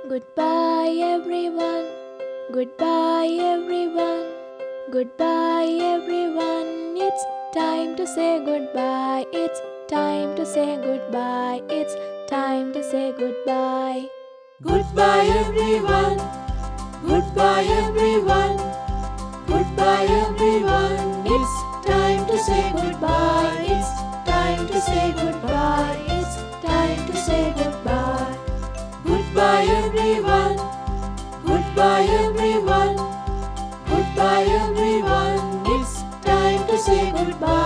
Goodbye everyone, goodbye everyone, goodbye everyone. It's time to say goodbye, it's time to say goodbye, it's time to say goodbye. Goodbye everyone, goodbye everyone, goodbye everyone. It's time to say goodbye, it's time to say goodbye, it's time to say goodbye. Goodbye everyone, goodbye everyone, goodbye everyone. It's time to say goodbye.